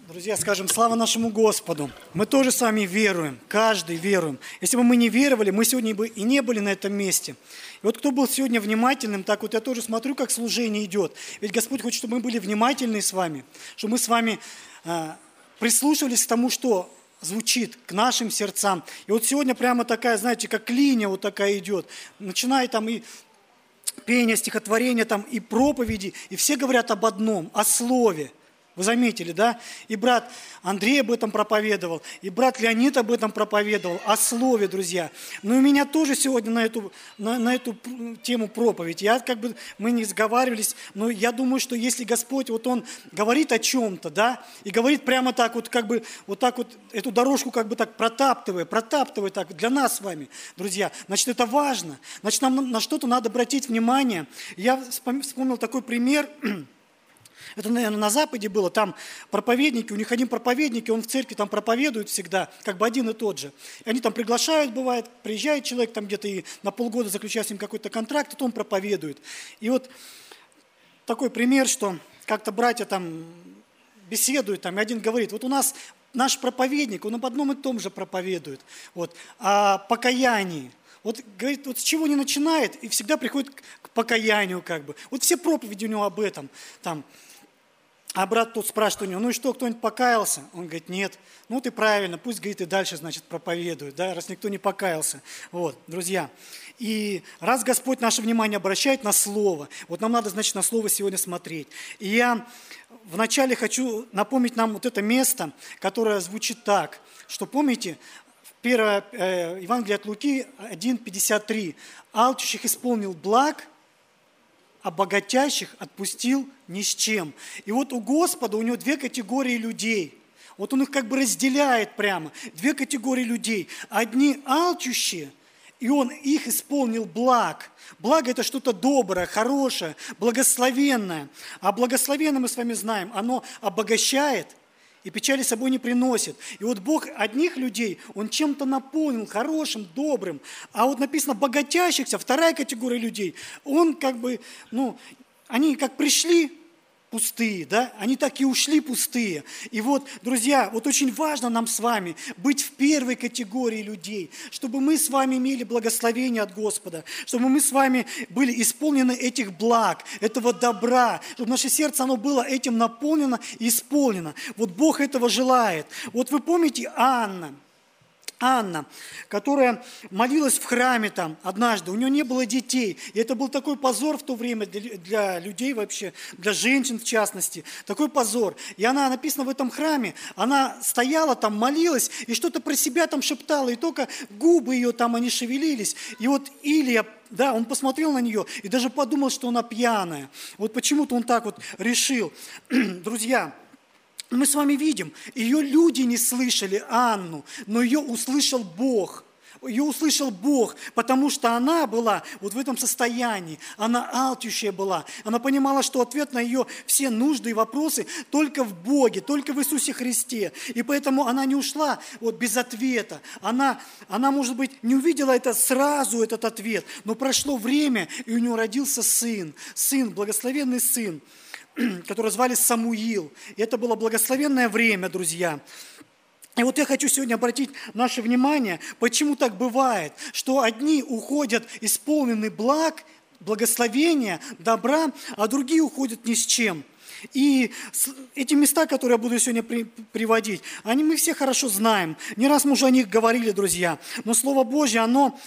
Друзья, скажем, слава нашему Господу. Мы тоже с вами веруем, каждый веруем. Если бы мы не веровали, мы сегодня бы и не были на этом месте. И вот кто был сегодня внимательным, так вот я тоже смотрю, как служение идет. Ведь Господь хочет, чтобы мы были внимательны с вами, чтобы мы с вами прислушивались к тому, что звучит, к нашим сердцам. И вот сегодня прямо такая, знаете, как линия вот такая идет. Начиная там и пение, стихотворение, там и проповеди, и все говорят об одном, о слове. Вы заметили, да? И брат Андрей об этом проповедовал, и брат Леонид об этом проповедовал, о слове, друзья. Но у меня тоже сегодня на эту тему проповедь. Мы не сговаривались, но я думаю, что если Господь, вот Он говорит о чем-то, да, и говорит прямо так вот, эту дорожку так протаптывая так для нас с вами, друзья, значит, это важно. Значит, нам на что-то надо обратить внимание. Я вспомнил такой пример. Это, наверное, на Западе было, там проповедники, у них один проповедник, и он в церкви там проповедует всегда, как бы один и тот же. И они там приглашают, бывает, приезжает человек там где-то и на полгода заключает с ним какой-то контракт, и то он проповедует. И вот такой пример, что как-то братья там беседуют, там, и один говорит, вот у нас наш проповедник, он об одном и том же проповедует, вот, о покаянии. Вот, говорит, вот с чего не начинает, и всегда приходит к покаянию, как бы. Вот все проповеди у него об этом, там. А брат тут спрашивает у него, ну и что, кто-нибудь покаялся? Он говорит, нет. Ну ты правильно, пусть, говорит, и дальше, значит, проповедует, да, раз никто не покаялся. Вот, друзья. И раз Господь наше внимание обращает на Слово, вот нам надо, значит, на Слово сегодня смотреть. И я вначале хочу напомнить нам вот это место, которое звучит так, что, помните, Первое Евангелие от Луки 1:53. «Алчущих исполнил благ, а богатящих отпустил ни с чем». И вот у Господа, у Него две категории людей. Вот Он их как бы разделяет прямо. Две категории людей. Одни алчущие, и Он их исполнил благ. Благо – это что-то доброе, хорошее, благословенное. А благословенное, мы с вами знаем, оно обогащает и печали собой не приносит. И вот Бог одних людей, Он чем-то наполнил, хорошим, добрым. А вот написано богатящихся, вторая категория людей, Он как бы, они как пришли пустые, да, они так и ушли пустые. И вот, друзья, вот очень важно нам с вами быть в первой категории людей, чтобы мы с вами имели благословение от Господа, чтобы мы с вами были исполнены этих благ, этого добра, чтобы наше сердце, оно было этим наполнено и исполнено. Вот Бог этого желает. Вот вы помните Анна, которая молилась в храме там однажды, у нее не было детей, и это был такой позор в то время для людей вообще, для женщин в частности, такой позор. И она, написано в этом храме, она стояла там, молилась, и что-то про себя там шептала, и только губы ее там, они шевелились. И вот Илия, да, он посмотрел на нее и даже подумал, что она пьяная. Вот почему-то он так вот решил. Друзья, мы с вами видим, ее люди не слышали Анну, но ее услышал Бог. Ее услышал Бог, потому что она была вот в этом состоянии, она алчущая была. Она понимала, что ответ на ее все нужды и вопросы только в Боге, только в Иисусе Христе. И поэтому она не ушла вот без ответа. Она, может быть, не увидела это сразу, этот ответ, но прошло время, и у нее родился сын, благословенный сын, которого звали Самуил. И это было благословенное время, друзья. И вот я хочу сегодня обратить наше внимание, почему так бывает, что одни уходят исполнены благ, благословения, добра, а другие уходят ни с чем. И эти места, которые я буду сегодня приводить, мы все хорошо знаем. Не раз мы уже о них говорили, друзья. Но Слово Божье, оно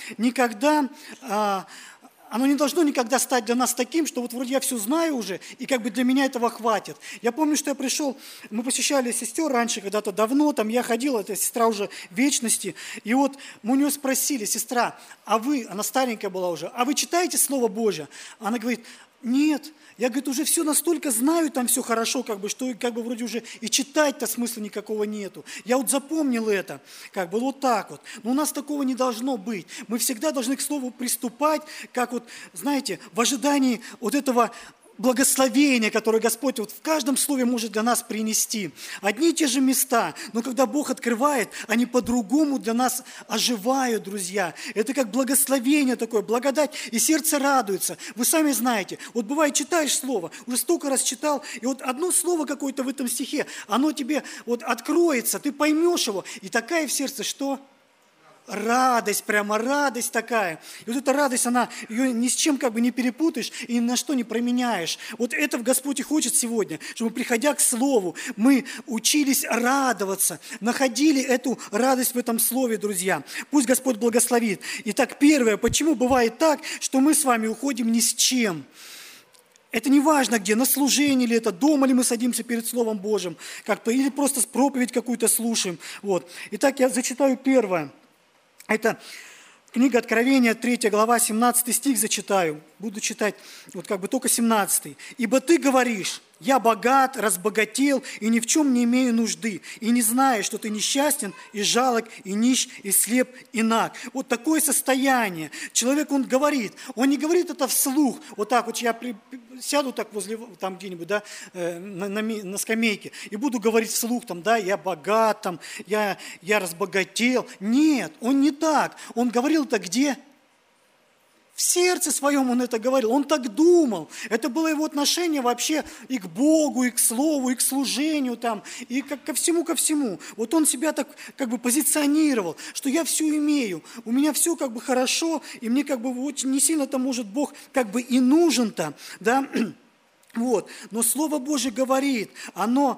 не должно никогда стать для нас таким, что вот вроде я все знаю уже, и как бы для меня этого хватит. Я помню, что я пришел, мы посещали сестер раньше, когда-то давно, там я ходил, эта сестра уже в вечности, и вот мы у нее спросили, сестра, а вы, она старенькая была уже, а вы читаете Слово Божье? Она говорит, нет. Я, говорит, уже все настолько знаю, там все хорошо, как бы, что как бы вроде уже и читать-то смысла никакого нету. Я вот запомнил это, как бы вот так вот. Но у нас такого не должно быть. Мы всегда должны к Слову приступать, как вот, знаете, в ожидании вот этого благословение, которое Господь вот в каждом слове может для нас принести. Одни и те же места, но когда Бог открывает, они по-другому для нас оживают, друзья. Это как благословение такое, благодать, и сердце радуется. Вы сами знаете, вот бывает, читаешь слово, уже столько раз читал, и вот одно слово какое-то в этом стихе, оно тебе вот откроется, ты поймешь его, и такая в сердце, что? Радость, прямо радость такая. И вот эта радость, она, ее ни с чем как бы не перепутаешь и ни на что не променяешь. Вот это Господь и хочет сегодня, чтобы, приходя к Слову, мы учились радоваться, находили эту радость в этом Слове, друзья. Пусть Господь благословит. Итак, первое, почему бывает так, что мы с вами уходим ни с чем? Это не важно где, на служении ли это, дома ли мы садимся перед Словом Божьим, как-то, или просто проповедь какую-то слушаем. Вот. Итак, я зачитаю первое. Это книга Откровения, 3 глава, 17 стих зачитаю. Буду читать вот как бы только 17. «Ибо ты говоришь, я богат, разбогател, и ни в чем не имею нужды, и не знаю, что ты несчастен, и жалок, и нищ, и слеп, и наг». Вот такое состояние. Человек, он говорит, он не говорит это вслух, вот так вот я сяду так возле, там где-нибудь, да, на скамейке, и буду говорить вслух, там, да, я богат, там, я разбогател. Нет, он не так. Он говорил это где? В сердце своем он это говорил, он так думал. Это было его отношение вообще и к Богу, и к Слову, и к служению, там, и ко всему. Вот он себя так как бы позиционировал, что я все имею, у меня все как бы хорошо, и мне как бы очень не сильно-то может Бог как бы и нужен-то, да. Вот. Но Слово Божье говорит, оно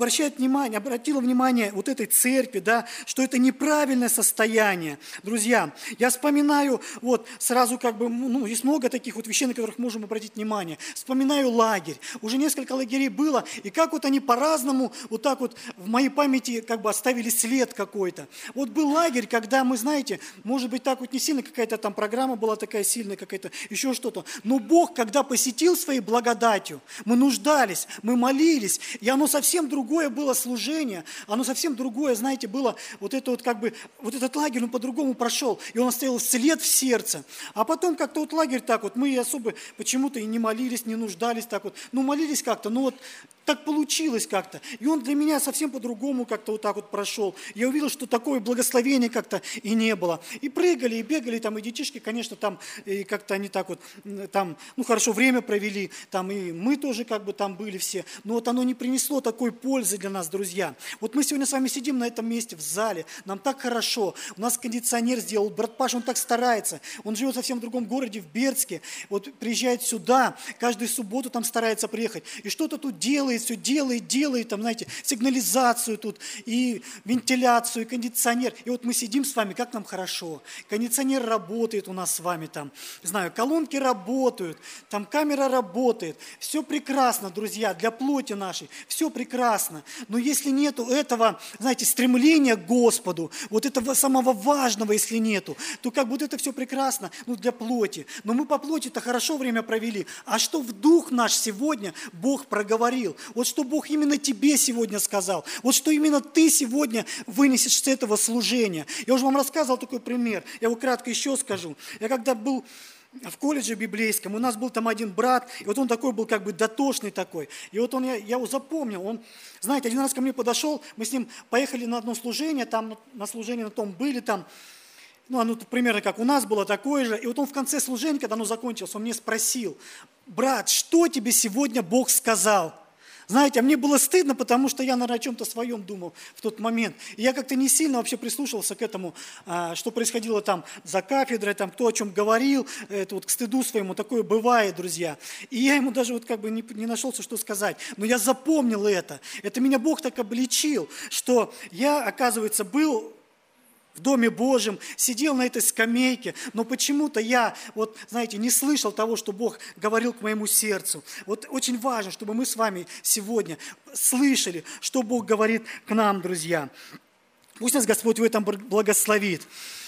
обратило внимание вот этой церкви, да, что это неправильное состояние. Друзья, я вспоминаю, вот сразу как бы, есть много таких вот вещей, на которых можем обратить внимание. Вспоминаю лагерь. Уже несколько лагерей было, и как вот они по-разному вот так вот в моей памяти как бы оставили след какой-то. Вот был лагерь, когда мы, знаете, может быть так вот не сильно какая-то там программа была такая сильная, какая-то еще что-то, но Бог, когда посетил своей благодатью, мы нуждались, мы молились, и оно совсем другое было служение, оно совсем другое, знаете, было вот это вот как бы, вот этот лагерь, он по-другому прошел, и он оставил след в сердце. А потом как-то вот лагерь так вот, мы особо почему-то и не молились, не нуждались так вот, молились как-то, вот так получилось как-то. И он для меня совсем по-другому как-то вот так вот прошел. Я увидел, что такое благословение как-то и не было. И прыгали, и бегали, там, и детишки, конечно, там, и как-то они так вот, там, хорошо время провели, там, и мы тоже как бы там были все. Но вот оно не принесло такой пользы для нас, друзья. Вот мы сегодня с вами сидим на этом месте, в зале, нам так хорошо. У нас кондиционер сделал, брат Паша, он так старается. Он живет совсем в другом городе, в Бердске. Вот приезжает сюда, каждую субботу там старается приехать. И что-то тут делает, все делает, там, знаете, сигнализацию тут, и вентиляцию, и кондиционер. И вот мы сидим с вами, как нам хорошо. Кондиционер работает у нас с вами там, не знаю, колонки работают, там камера работает. Все прекрасно, друзья, для плоти нашей, все прекрасно. Но если нету этого, знаете, стремления к Господу, вот этого самого важного, если нету, то как бы вот это все прекрасно, для плоти. Но мы по плоти-то хорошо время провели. А что в дух наш сегодня Бог проговорил? Вот что Бог именно тебе сегодня сказал. Вот что именно ты сегодня вынесешь с этого служения. Я уже вам рассказывал такой пример. Я его кратко еще скажу. Я когда был в колледже библейском, у нас был там один брат, и вот он такой был как бы дотошный такой. И вот я его запомнил. Он, знаете, один раз ко мне подошел, мы с ним поехали на одно служение, там на служении на том были, там, оно примерно как у нас было такое же. И вот он в конце служения, когда оно закончилось, он мне спросил: брат, что тебе сегодня Бог сказал? Знаете, а мне было стыдно, потому что я, наверное, о чем-то своем думал в тот момент. И я как-то не сильно вообще прислушивался к этому, что происходило там за кафедрой, там, кто о чем говорил, это вот к стыду своему, такое бывает, друзья. И я ему даже вот как бы не нашелся, что сказать. Но я запомнил это. Это меня Бог так обличил, что я, оказывается, был в Доме Божьем, сидел на этой скамейке, но почему-то я, вот, знаете, не слышал того, что Бог говорил к моему сердцу. Вот очень важно, чтобы мы с вами сегодня слышали, что Бог говорит к нам, друзья. Пусть нас Господь в этом благословит.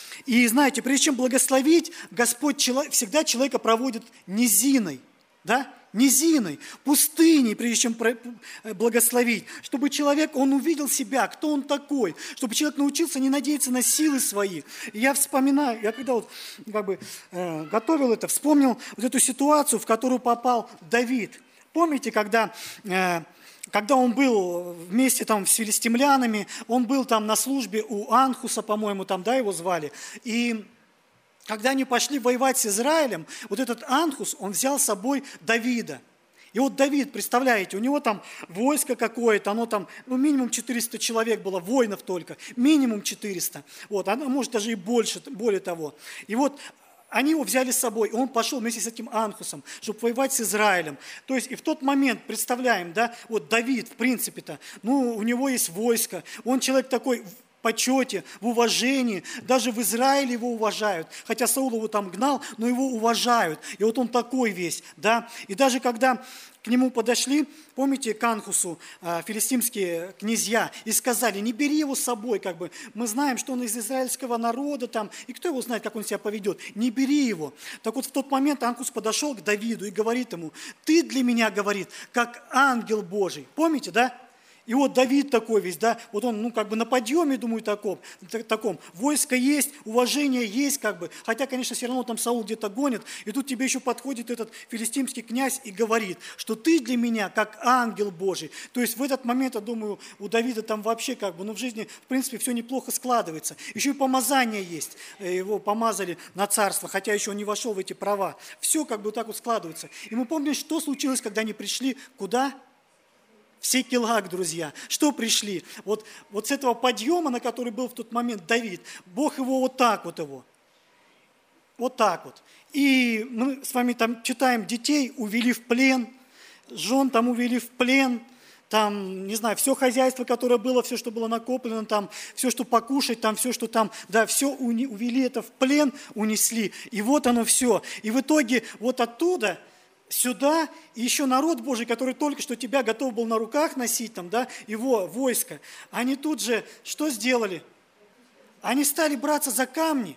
И знаете, прежде чем благословить, Господь всегда человека проводит низиной, да? Низиной, пустыней, прежде чем благословить, чтобы человек, он увидел себя, кто он такой, чтобы человек научился не надеяться на силы свои. И я вспоминаю, я когда вот как бы готовил это, вспомнил вот эту ситуацию, в которую попал Давид. Помните, когда он был вместе там с филистимлянами, он был там на службе у Анхуса, по-моему, там, да, его звали, и когда они пошли воевать с Израилем, вот этот Анхус, он взял с собой Давида. И вот Давид, представляете, у него там войско какое-то, оно там, минимум 400 человек было, воинов только, минимум 400, вот, оно может даже и больше, более того. И вот они его взяли с собой, и он пошел вместе с этим Анхусом, чтобы воевать с Израилем. То есть и в тот момент, представляем, да, вот Давид, в принципе-то, у него есть войско, он человек такой в почете, в уважении, даже в Израиле его уважают, хотя Саул его там гнал, но его уважают, и вот он такой весь, да, и даже когда к нему подошли, помните, к Анхусу филистимские князья, и сказали, не бери его с собой, как бы, мы знаем, что он из израильского народа там, и кто его знает, как он себя поведет, не бери его. Так вот в тот момент Анхус подошел к Давиду и говорит ему, ты для меня, говорит, как ангел Божий, помните, да? И вот Давид такой весь, да, вот он, как бы на подъеме, думаю, таком, войско есть, уважение есть, как бы, хотя, конечно, все равно там Саул где-то гонит, и тут тебе еще подходит этот филистимский князь и говорит, что ты для меня как ангел Божий. То есть в этот момент, я думаю, у Давида там вообще как бы, в жизни, в принципе, все неплохо складывается. Еще и помазание есть, его помазали на царство, хотя еще он не вошел в эти права. Все как бы вот так вот складывается. И мы помним, что случилось, когда они пришли куда? В Сикелаг, друзья. Что пришли? Вот с этого подъема, на который был в тот момент Давид, Бог его вот так вот его. Вот так вот. И мы с вами там читаем, детей увели в плен, жен там увели в плен, там, не знаю, все хозяйство, которое было, все, что было накоплено, там, все, что покушать, там, все, что там, да, все увели это в плен, унесли. И вот оно все. И в итоге вот оттуда сюда, и еще народ Божий, который только что тебя готов был на руках носить, там, да, его войско, они тут же что сделали? Они стали браться за камни,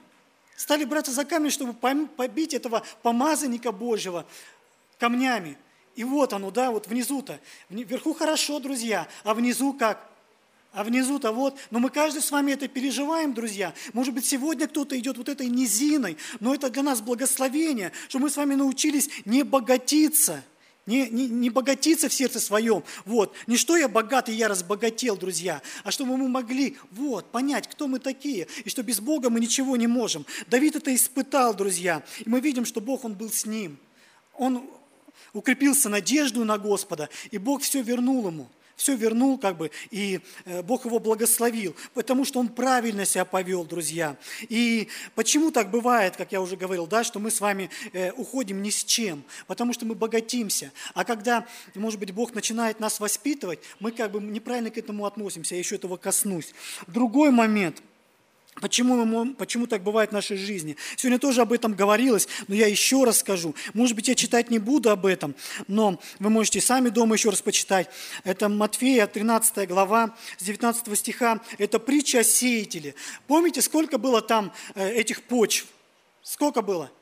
чтобы побить этого помазанника Божьего камнями. И вот оно, да, вот внизу-то. Вверху хорошо, друзья, а внизу как? А внизу-то вот, но мы каждый с вами это переживаем, друзья. Может быть, сегодня кто-то идет вот этой низиной, но это для нас благословение, что мы с вами научились не богатиться, не богатиться в сердце своем. Вот. Не что я богатый, я разбогател, друзья, а чтобы мы могли понять, кто мы такие, и что без Бога мы ничего не можем. Давид это испытал, друзья, и мы видим, что Бог, Он был с ним. Он укрепился надеждой на Господа, и Бог все вернул ему. Все вернул, как бы, и Бог его благословил, потому что он правильно себя повел, друзья. И почему так бывает, как я уже говорил, да, что мы с вами уходим ни с чем, потому что мы богатимся. А когда, может быть, Бог начинает нас воспитывать, мы как бы неправильно к этому относимся, я еще этого коснусь. Другой момент. Почему так бывает в нашей жизни? Сегодня тоже об этом говорилось, но я еще раз скажу. Может быть, я читать не буду об этом, но вы можете сами дома еще раз почитать. Это Матфея, 13 глава, с 19 стиха. Это притча о сеятеле. Помните, сколько было там этих почв? Сколько было?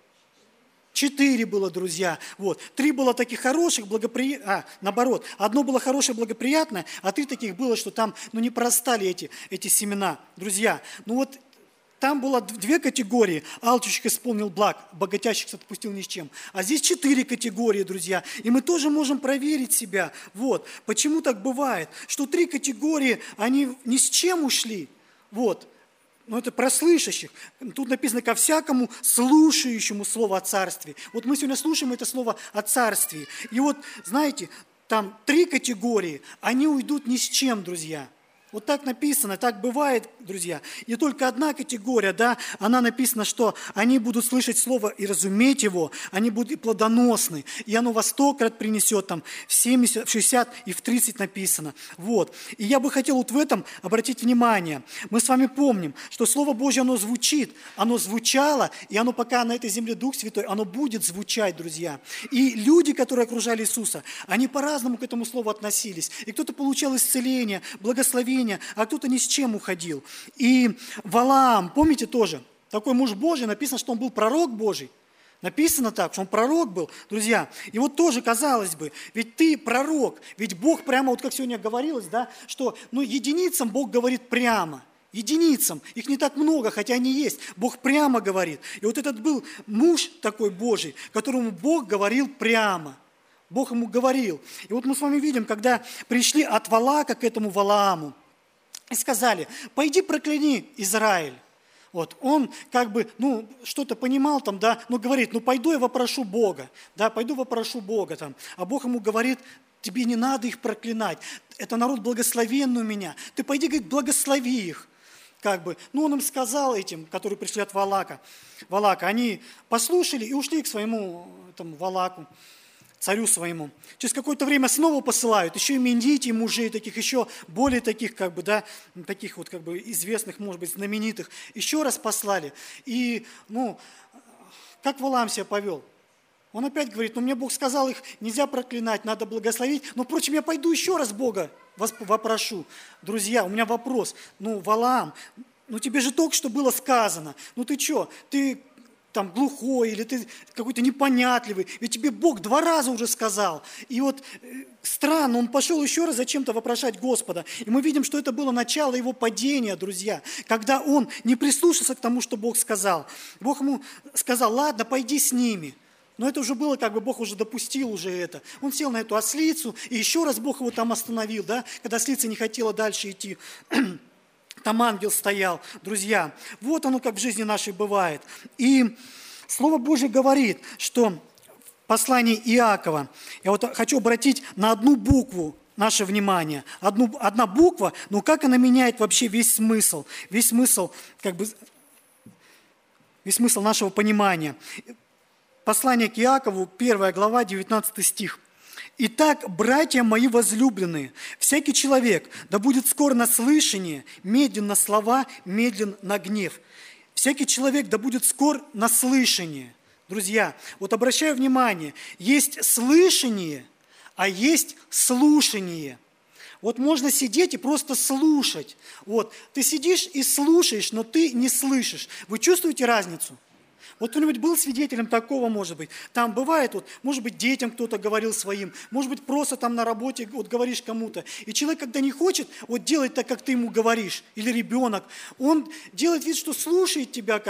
4 было, друзья. Вот. 3 было таких хороших, наоборот. Одно было хорошее, благоприятное, а 3 таких было, что там не прорастали эти семена. Друзья, там было 2 категории. Алчущих исполнил благ, богатящих отпустил ни с чем. А здесь 4 категории, друзья. И мы тоже можем проверить себя. Вот. Почему так бывает? Что 3 категории, они ни с чем ушли. Вот. Но это про слышащих. Тут написано ко всякому слушающему слово о царстве. Вот мы сегодня слушаем это слово о царстве. И вот, знаете, там 3 категории, они уйдут ни с чем, друзья. Вот так написано, так бывает, друзья. И только одна категория, да, она написана, что они будут слышать слово и разуметь его, они будут и плодоносны, и оно во 100 крат принесет, там, в 70, в 60 и в 30 написано. Вот. И я бы хотел вот в этом обратить внимание. Мы с вами помним, что Слово Божье, оно звучит, оно звучало, и оно пока на этой земле Дух Святой, оно будет звучать, друзья. И люди, которые окружали Иисуса, они по-разному к этому Слову относились. И кто-то получал исцеление, благословение, а кто-то ни с чем уходил. И Валаам, помните тоже, такой муж Божий, написано, что он был пророк Божий. Написано так, что он пророк был, друзья. И вот тоже, казалось бы, ведь ты пророк, ведь Бог прямо, вот как сегодня говорилось, да, что единицам Бог говорит прямо. Единицам, их не так много, хотя они есть. Бог прямо говорит. И вот этот был муж такой Божий, которому Бог говорил прямо. Бог ему говорил. И вот мы с вами видим, когда пришли от Валаака к этому Валааму и сказали: пойди прокляни Израиль. Вот, он как бы, что-то понимал там, да, но говорит: пойду я вопрошу Бога, да, пойду вопрошу Бога там. А Бог ему говорит: тебе не надо их проклинать, это народ благословенный у меня, ты пойди, говорит, благослови их. Как бы, он им сказал этим, которые пришли от Валаака, они послушали и ушли к своему Валааку, царю своему. Через какое-то время снова посылают, еще именитей мужей таких, еще более таких, таких вот известных, может быть, знаменитых, еще раз послали. И, как Валаам себя повел? Он опять говорит: мне Бог сказал, их нельзя проклинать, надо благословить, но, впрочем, я пойду еще раз Бога вопрошу. Друзья, у меня вопрос: Валаам, тебе же только что было сказано, ты что, ты там глухой или ты какой-то непонятливый, ведь тебе Бог 2 раза уже сказал. И вот странно, он пошел еще раз зачем-то вопрошать Господа. И мы видим, что это было начало его падения, друзья, когда он не прислушался к тому, что Бог сказал. Бог ему сказал: ладно, пойди с ними. Но это уже было, Бог уже допустил уже это. Он сел на эту ослицу, и еще раз Бог его там остановил, да, когда ослица не хотела дальше идти. Там ангел стоял. Друзья, вот оно как в жизни нашей бывает. И Слово Божье говорит, что в послании Иакова, я вот хочу обратить на одну букву наше внимание. Одна буква, но как она меняет вообще весь смысл нашего понимания. Послание к Иакову, 1 глава, 19 стих. «Итак, братья мои возлюбленные, всякий человек да будет скор на слышание, медлен на слова, медлен на гнев». Всякий человек да будет скор на слышание. Друзья, вот обращаю внимание, есть слышание, а есть слушание. Вот можно сидеть и просто слушать. Вот, ты сидишь и слушаешь, но ты не слышишь. Вы чувствуете разницу? Вот кто-нибудь был свидетелем такого, может быть? Там бывает, может быть, детям кто-то говорил своим, может быть, просто там на работе говоришь кому-то. И человек, когда не хочет делать так, как ты ему говоришь, или ребенок, он делает вид, что слушает тебя,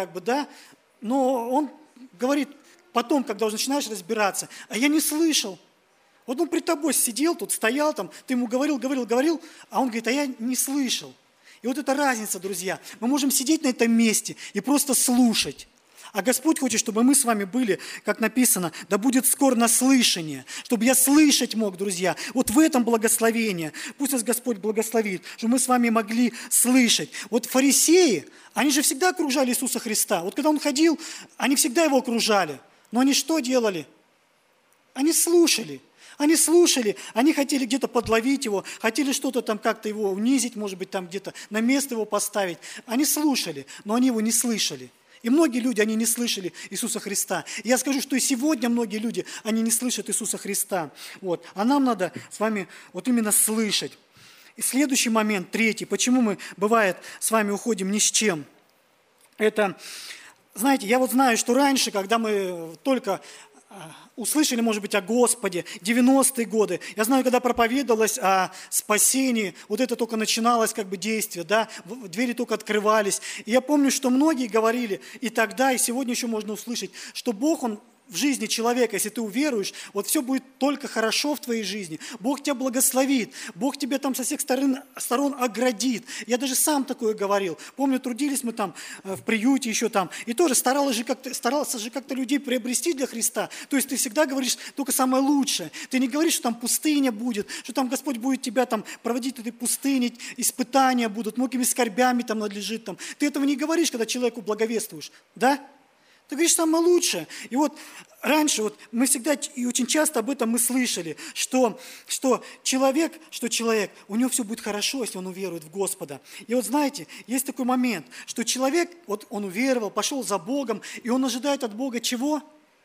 но он говорит потом, когда уже начинаешь разбираться: а я не слышал. Вот он при тобой сидел, тут стоял, ты ему говорил, а он говорит: а я не слышал. И вот эта разница, друзья. Мы можем сидеть на этом месте и просто слушать. А Господь хочет, чтобы мы с вами были, как написано: да будет скор на слышание, чтобы я слышать мог, друзья. Вот в этом благословение. Пусть нас Господь благословит, чтобы мы с вами могли слышать. Вот фарисеи, они же всегда окружали Иисуса Христа. Вот когда Он ходил, они всегда Его окружали. Но они что делали? Они слушали. Они хотели где-то подловить Его, хотели что-то там как-то Его унизить, может быть, там где-то на место Его поставить. Они слушали, но они Его не слышали. И многие люди, они не слышали Иисуса Христа. И я скажу, что и сегодня многие люди, они не слышат Иисуса Христа. Вот. А нам надо с вами именно слышать. И следующий момент, 3, почему мы, бывает, с вами уходим ни с чем. Это, знаете, я знаю, что раньше, когда мы только услышали, может быть, о Господе, 90-е годы. Я знаю, когда проповедовалось о спасении, это только начиналось действие, да, двери только открывались. И я помню, что многие говорили и тогда, и сегодня еще можно услышать, что Бог, Он в жизни человека, если ты уверуешь, все будет только хорошо в твоей жизни. Бог тебя благословит, Бог тебя там со всех сторон оградит. Я даже сам такое говорил. Помню, трудились мы там в приюте еще там, и тоже старался же как-то людей приобрести для Христа. То есть ты всегда говоришь только самое лучшее. Ты не говоришь, что там пустыня будет, что там Господь будет тебя там проводить в этой пустыне, испытания будут, многими скорбями там надлежит там. Ты этого не говоришь, когда человеку благовествуешь, да? Ты говоришь самое лучшее. И раньше мы всегда и очень часто об этом мы слышали, что человек, у него все будет хорошо, если он уверует в Господа. И знаете, есть такой момент, что человек, он уверовал, пошел за Богом, и он ожидает от Бога чего?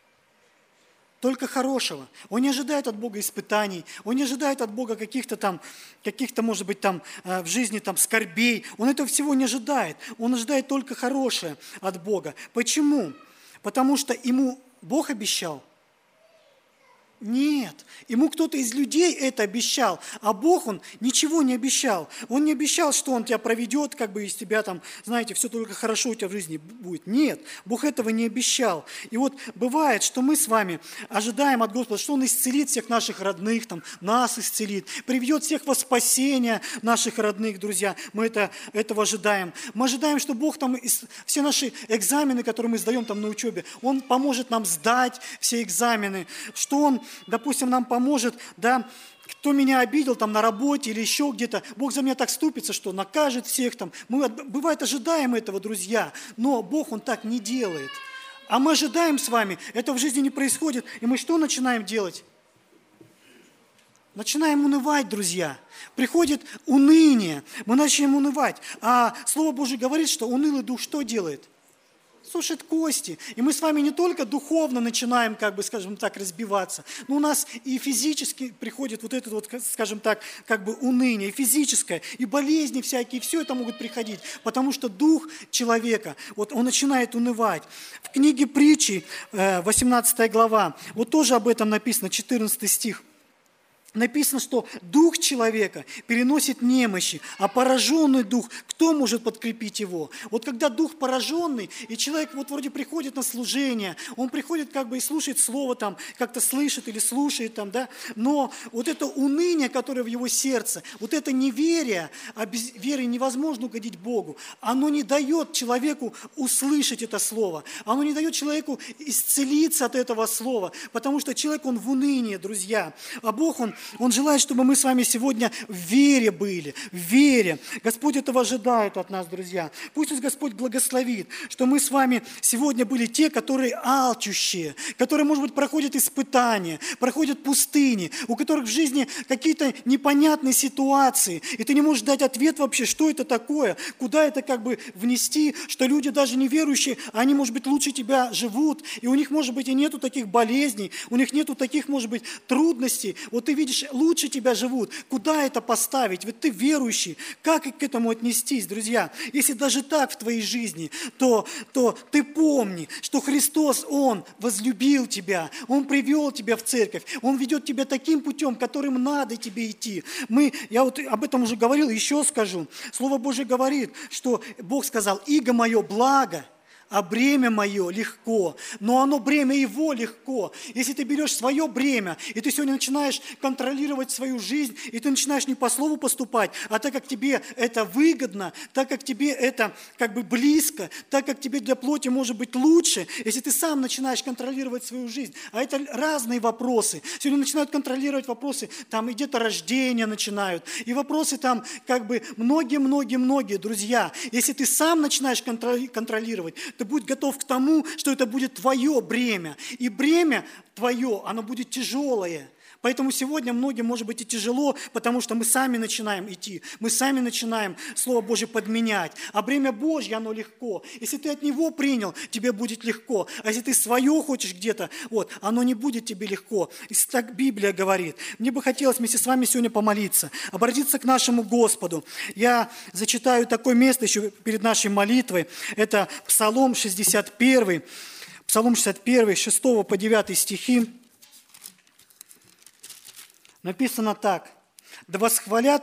Только хорошего. Он не ожидает от Бога испытаний, он не ожидает от Бога каких-то, может быть, в жизни скорбей. Он этого всего не ожидает. Он ожидает только хорошее от Бога. Почему? Потому что ему Бог обещал. Нет, ему кто-то из людей это обещал, а Бог, Он ничего не обещал. Он не обещал, что Он тебя проведет, как бы из тебя там, знаете, все только хорошо у тебя в жизни будет. Нет, Бог этого не обещал. И вот бывает, что мы с вами ожидаем от Господа, что Он исцелит всех наших родных, там, нас исцелит, приведет всех во спасение наших родных, друзья. Мы этого ожидаем. Мы ожидаем, что Бог там все наши экзамены, которые мы сдаем там на учебе, Он поможет нам сдать все экзамены, что Он, допустим, нам поможет, да, кто меня обидел там на работе или еще где-то, Бог за меня так ступится, что накажет всех там. Мы, бывает, ожидаем этого, друзья, но Бог, Он так не делает. А мы ожидаем с вами, это в жизни не происходит, и мы что начинаем делать? Начинаем унывать, друзья. Приходит уныние, мы начинаем унывать. А Слово Божие говорит, что унылый дух что делает? Сушит кости. И мы с вами не только духовно начинаем, как бы, скажем так, разбиваться, но у нас и физически приходит вот это вот, скажем так, как бы уныние, и физическое, и болезни всякие, все это могут приходить, потому что дух человека, вот он начинает унывать. В книге Притчи, 18 глава, вот тоже об этом написано, 14 стих. Написано, что дух человека переносит немощи, а пораженный дух, кто может подкрепить его? Вот когда дух пораженный, и человек вот вроде приходит на служение, он приходит как бы и слушает слово там, как-то слышит или слушает там, да, но вот это уныние, которое в его сердце, вот это неверие, а без веры невозможно угодить Богу, оно не дает человеку услышать это слово, оно не дает человеку исцелиться от этого слова, потому что человек, он в унынии, друзья, а Бог, Он желает, чтобы мы с вами сегодня в вере были, в вере. Господь этого ожидает от нас, друзья. Пусть нас Господь благословит, что мы с вами сегодня были те, которые алчущие, которые, может быть, проходят испытания, проходят пустыни, у которых в жизни какие-то непонятные ситуации, и ты не можешь дать ответ вообще, что это такое, куда это как бы внести, что люди даже неверующие, они, может быть, лучше тебя живут, и у них, может быть, и нету таких болезней, у них нету таких, может быть, трудностей. Вот ты видишь, лучше тебя живут. Куда это поставить? Ведь ты верующий. Как к этому отнестись, друзья? Если даже так в твоей жизни, то ты помни, что Христос, Он возлюбил тебя, Он привел тебя в церковь, Он ведет тебя таким путем, которым надо тебе идти. Я вот об этом уже говорил, еще скажу. Слово Божие говорит, что Бог сказал: «Иго мое благо, а бремя мое легко». Но оно бремя Его легко. Если ты берешь свое бремя, и ты сегодня начинаешь контролировать свою жизнь, и ты начинаешь не по слову поступать, а так как тебе это выгодно, так как тебе это как бы близко, так как тебе для плоти может быть лучше, если ты сам начинаешь контролировать свою жизнь. А это разные вопросы. Сегодня начинают контролировать вопросы, там и деторождения начинают, и вопросы там как бы многие, друзья. Если ты сам начинаешь контролировать, ты будь готов к тому, что это будет твое бремя. И бремя твое, оно будет тяжелое. Поэтому сегодня многим может быть и тяжело, потому что мы сами начинаем идти, мы сами начинаем Слово Божье подменять. А бремя Божье, оно легко. Если ты от Него принял, тебе будет легко. А если ты свое хочешь где-то, вот, оно не будет тебе легко. И так Библия говорит. Мне бы хотелось вместе с вами сегодня помолиться, обратиться к нашему Господу. Я зачитаю такое место еще перед нашей молитвой. Это Псалом 61, Псалом 61, 6 по 9 стихи. Написано так: «Да восхвалят»,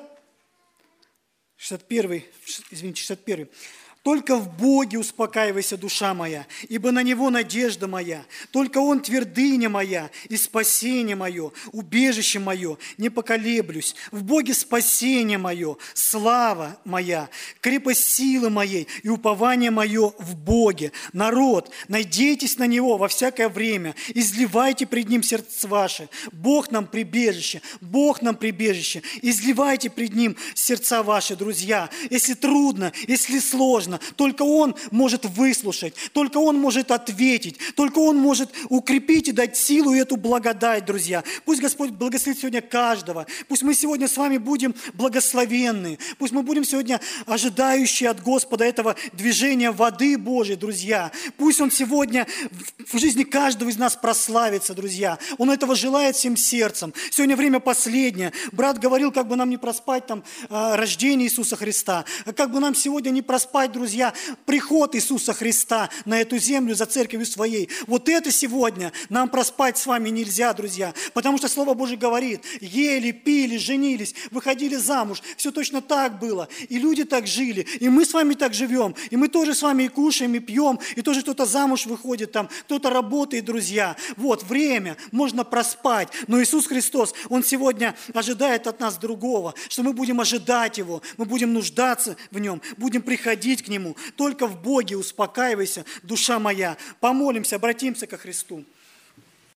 61. «Только в Боге успокаивайся, душа моя, ибо на Него надежда моя. Только Он твердыня моя и спасение мое, убежище мое, не поколеблюсь. В Боге спасение мое, слава моя, крепость силы моей и упование мое в Боге. Народ, надейтесь на Него во всякое время, изливайте пред Ним сердце ваше. Бог нам прибежище, Бог нам прибежище. Изливайте пред Ним сердца ваши, друзья. Если трудно, если сложно, только Он может выслушать, только Он может ответить, только Он может укрепить и дать силу и эту благодать, друзья. Пусть Господь благословит сегодня каждого. Пусть мы сегодня с вами будем благословенны. Пусть мы будем сегодня ожидающие от Господа этого движения воды Божьей, друзья. Пусть Он сегодня в жизни каждого из нас прославится, друзья. Он этого желает всем сердцем. Сегодня время последнее. Брат говорил, как бы нам не проспать там рождение Иисуса Христа. Как бы нам сегодня не проспать, друзья, друзья, приход Иисуса Христа на эту землю за церковью своей. Вот это сегодня нам проспать с вами нельзя, друзья, потому что Слово Божие говорит, ели, пили, женились, выходили замуж, все точно так было, и люди так жили, и мы с вами так живем, и мы тоже с вами и кушаем, и пьем, и тоже кто-то замуж выходит там, кто-то работает, друзья. Вот, время, можно проспать, но Иисус Христос, Он сегодня ожидает от нас другого, что мы будем ожидать Его, мы будем нуждаться в Нем, будем приходить к Нему. Только в Боге успокаивайся, душа моя. Помолимся, обратимся ко Христу.